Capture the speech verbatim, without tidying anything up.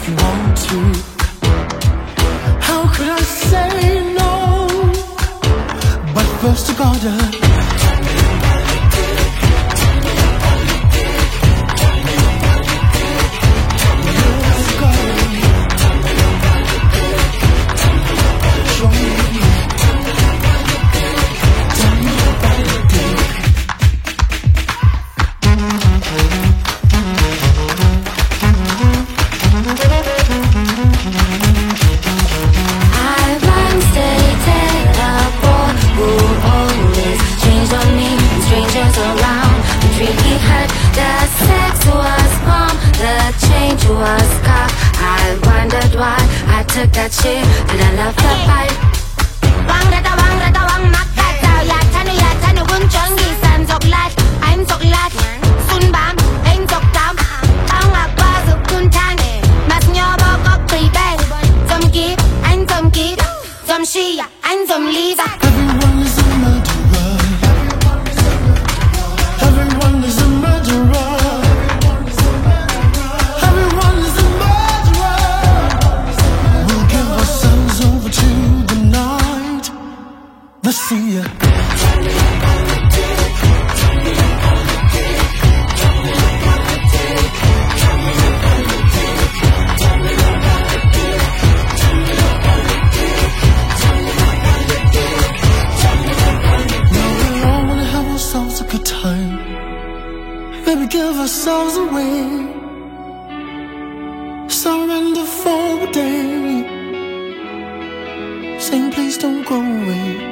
if you want to. How could I say no? But first I gotta took that shit, did I love the fight? Wang ra ta wang ra ta wang mak ta chào ya chanu ya chanu quân chuẩn ghi san dọc lát anh dọc lát sun bám anh dọc tám tao ngạc ba dọc kun than mas nhớ bao cốc tùy bè dầm kít anh dầm kít dầm shi ya anh dầm lý ra. Everyone is a murderer. Everyone is a murderer. Let's see ya. Baby, give ourselves away. Surrender for a day. Saying please don't go away.